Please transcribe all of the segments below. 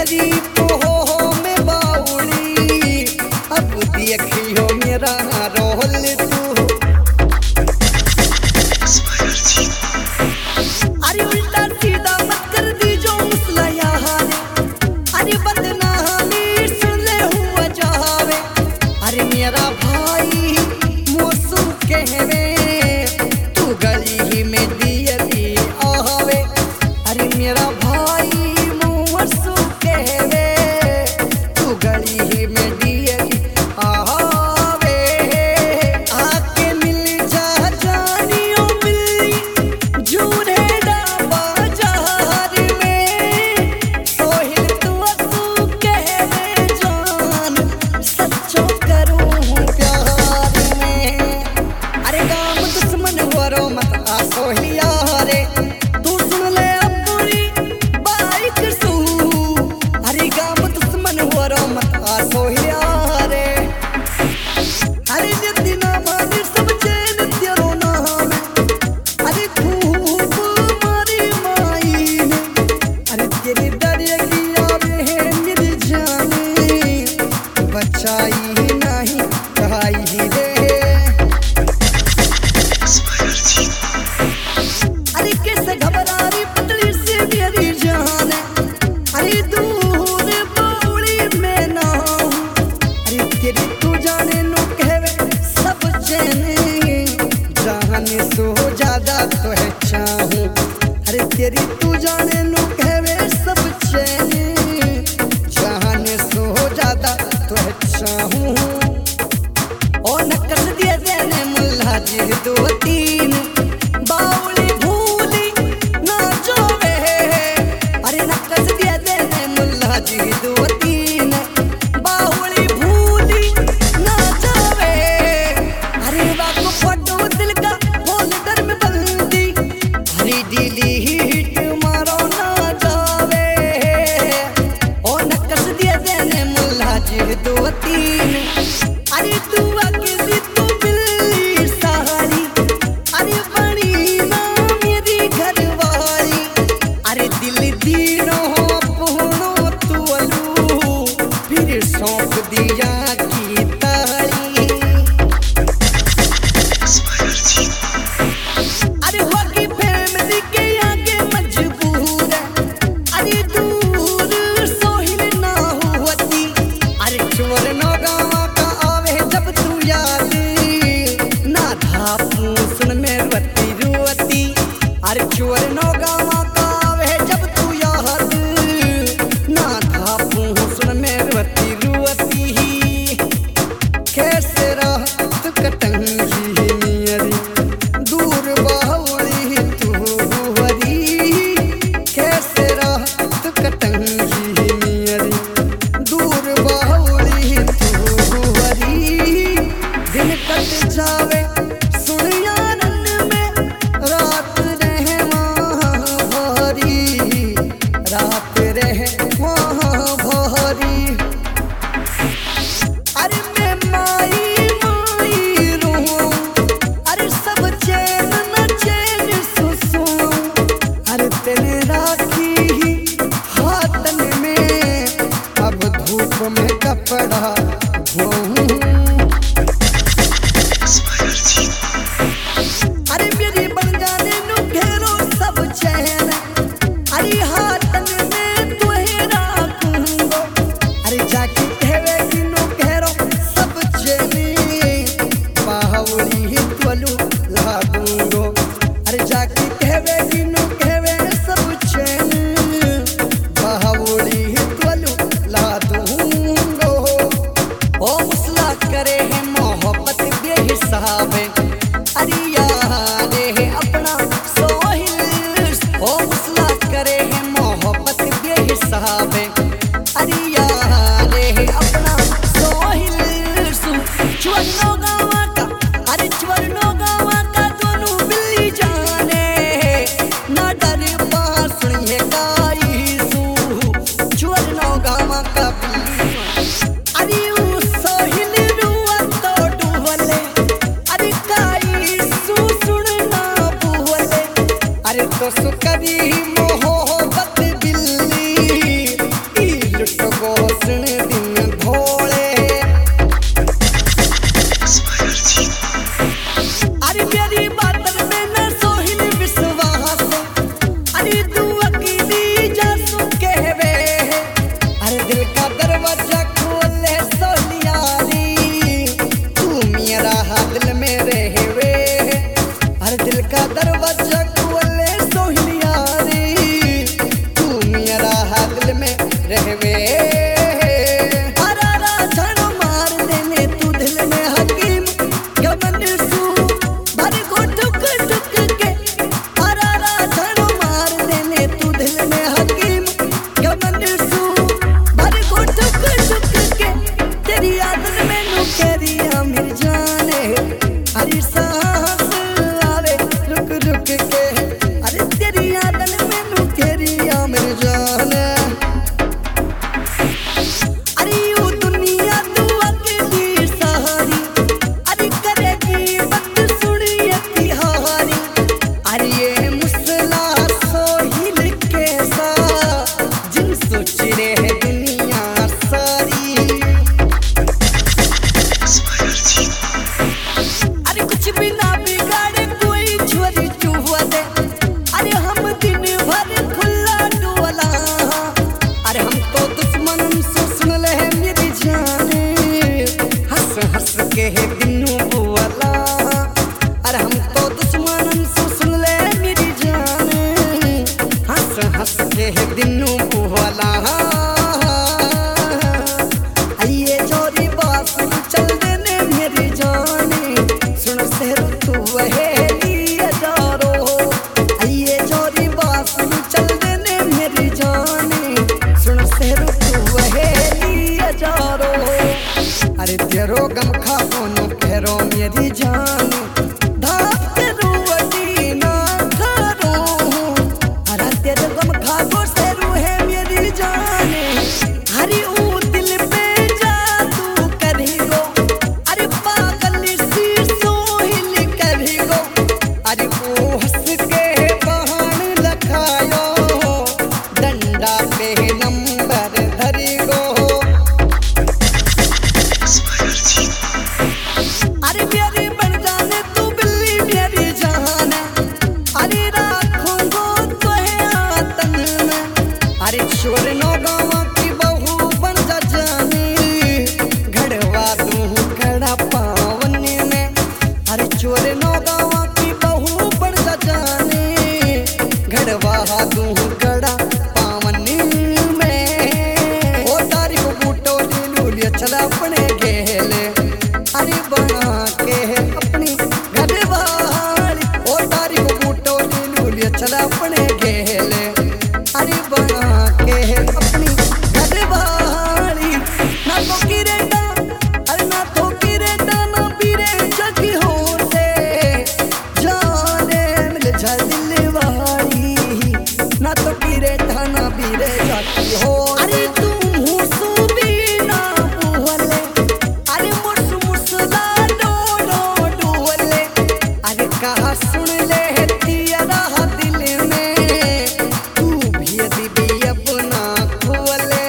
तेरी पोहो में बाउली, अब देखियो मेरा रोल तू। अरे उल्टा सीधा मत कर दी जो मुसला यार, अरे बदनामी सुन ले हुआ जावे। अरे मेरा भाई मौसू कहवे तू गली ही में दिए दी आवे। अरे मेरा भाई मौसू कहवे तू गली ही में दिए दी आवे। आके मिल जा जानियो मिली झूठे बाजार में, सोहिल तू असू कहवे जान सच्चो करूं प्यार में। अरे गाम दुश्मन वरो मत आ सोहिलिया रे, तू सुन ले अपनी बाइक सू। अरे गाम दुश्मन वरो मत आ सोहिलिया रे। अरे नित्य नाम सब चैन तेरो नाम, अरे खूब मारी माई ने। अरे तेरी डरेगी आवे है मेरी जाने, बचाई ही नहीं कहाई ही रे। अरे कैसे घबरा रही पतली से मेरी जान, अरे दूर बाउली में ना हूँ। अरे तेरी तू जाने नु कहवे सब चैने, जाने सो ज्यादा तो है चाहूं। अरे तेरी तू जाने नु कहवे सब चैने, जाने सो ज्यादा तो है चाहूं। और नकस दिए देने मुल्ला जी दो तीन बाउली भूली ना जोवे। अरे नकस दिए देने मुल्ला जी दो तीन बाउली भूली ना जावे। अरे वाको फोटो दिल का होल्डर में बंदी, अरे दिली हिट मारो ना जावे। और नकस दिए देने मुल्ला जी दो तीन, अरे तू अकेली तू बिल्ली सहारी, अरे बड़ी ना मेरी घरवाली। अरे दिल दीनो अपनो तू अलू, फिर सौंप दिया की ताली। अरे होगी फैमिली के आगे मजबूर, अरे दूर सोहिल ना होती। अरे चोर नो गावा का आवे जब तू याद, ना धापू सुन में रुअती रुअती। अरे चोर नो गावा का आवे जब तू याद, ना धापू सुन में रुअती रुअती। कैसे रात कटंगी नियरी दूर बाहुली तू हरी। कैसे रात कटंगी नियरी दूर बाहुली तू हरी। दिन कट जावे सुन आनंद में, रात रहे वहाँ भारी, रात रहे वहाँ भारी। अरे मैं माई माई रहूं, अरे सब चैन न चैन सुसू। अरे तेरे राखी ही हाथन में, अब धूप में कपड़ा धोऊं। अरे मेरी बन जाने नु घेरो सब चैन, अरे हाथन में तुहे राखूंगो। अरे जाके कहवे नु घेरो सब चैन, बाहुली त्वलू लागूंगो। अरे जाके कहवे नु कहवे सब चैन, बाहुली त्वलू लागूंगो। ओ मुसला करे है मोहब्बत बेहिसाबे, अरे यारे है अपना सोहिल। ओ मुसला करे है मोहब्बत बेहिसाबे, अरे यारे है अपना सोहिल। चवरनो गावा का, अरे चवरनो गावा का दोनों बिल्ली जाने, ना डर बांसुरी है गाई सू। चवरनो गावा का बिल्ली, अरे ऊ सोहिल रुआ तो डुबले, अरे गाई सू सुनना बुवले। अरे तो सुकरी मोहब्बत बिल्ली, यादन में रहवे हर दिल का दरवाजा खोले सोहलिया रे तू मेरा दिल में रहवे अरे तेरो गम खाओ नो करो मेरी जान धाप करो वडी ना करो अरे तेरो गम खाओ सेरू है मेरी जान हरी ओ दिल पे जादू करी गो अरे पागल सी सोहिल करी गो अरे वो हंस के बहान लखायो डंडा पे नंबर धरी गो चला अपने गेले अरे बना के अपनी घरवाली ओ तारी को बूटो लूलिया चला अपने गेले अरे बना के अपनी घरवाली ना तो किरेटा अरे ना तो किरेटा ना पीरे जगी हो से जाने मिल जा दिल वाली ना तो किरेटा ना पीरे जगी हो अरे तू सुन ले तेरा दिल में तू भी दीदी अपना खोले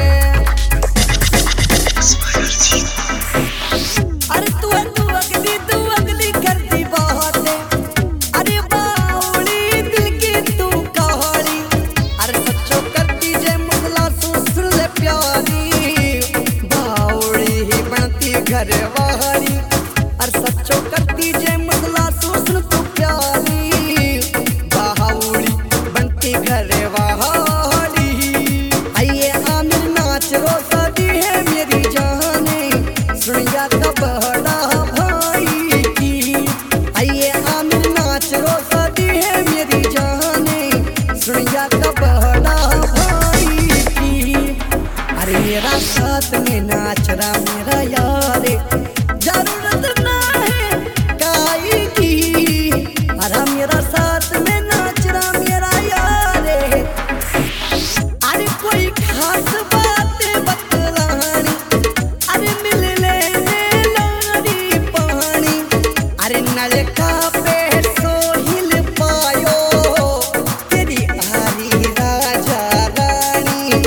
अरे तू अगली करती बातें अरे बावली दिल की तू कहानी अरे सच्चो करती जे मुगला सुन ले प्यारी बावली ही बनती घर वाली अरे सच्चो करती जे मुगला सुन तू प्यारी बावली बनती घर वाली आइए आमिर नाच रो शादी है मेरी जाने सुनिया का बड़ा भाई की आइए आमिर नाच रो शादी है मेरी जाने सुनिया का बड़ा भाई की अरे मेरा साथ में नाच रहा मेरा यारे जरूरत ना है काई की अरे मेरा साथ में नाच रहा मेरा यारे अरे कोई खास बात बतलानी अरे मिल लेने लाड़ी पानी अरे नलका पे सोहिल पायो तेरी आरी राजा रानी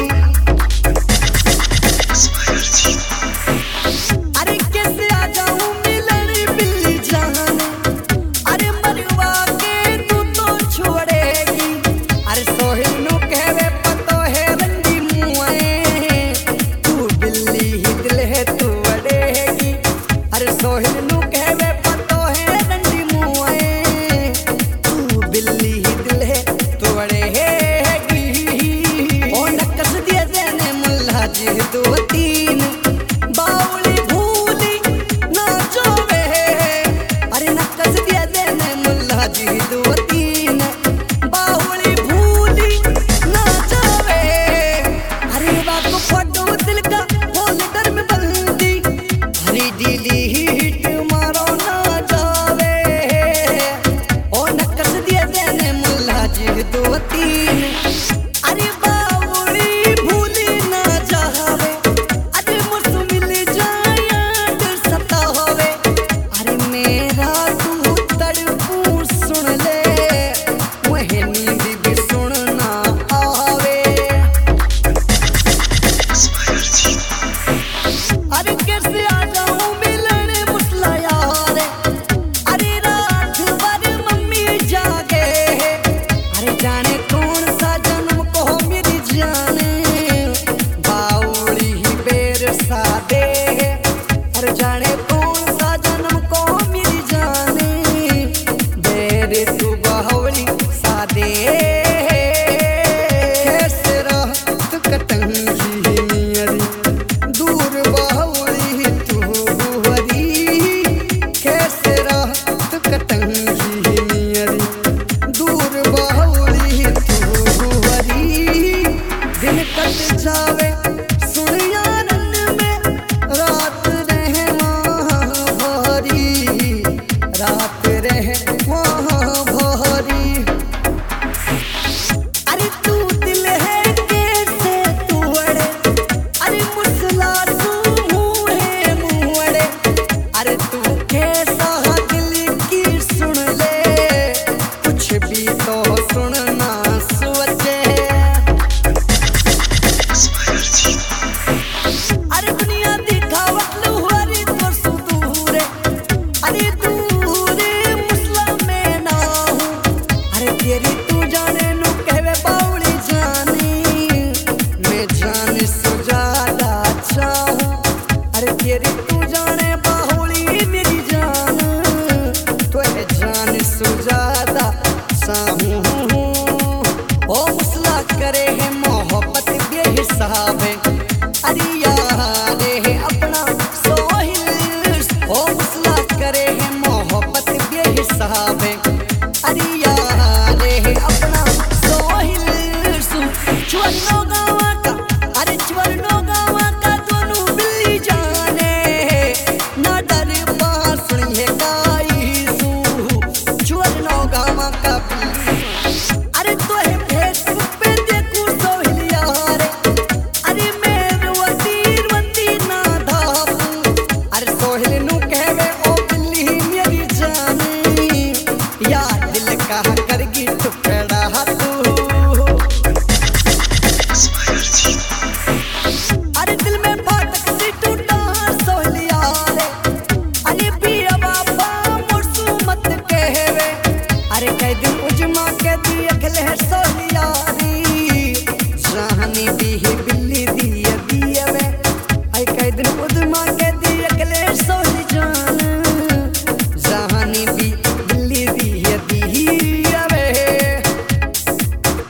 अरे कैसे आ जाऊं मिलन बिल्ली जान अरे मरवा के तू तो छोड़ेगी अरे सोहिल नु कहवे पतो है रंगी मुए तू बिल्ली ही दिल है तू अड़ेगी अरे सोहिल नु कहवे पतो सुजादा साहू ओ मुसला करे है मोहब्बत बेहिसाब अरे यार है अपना सोहिल ओ मुसला करे है मोहब्बत बेहिसाब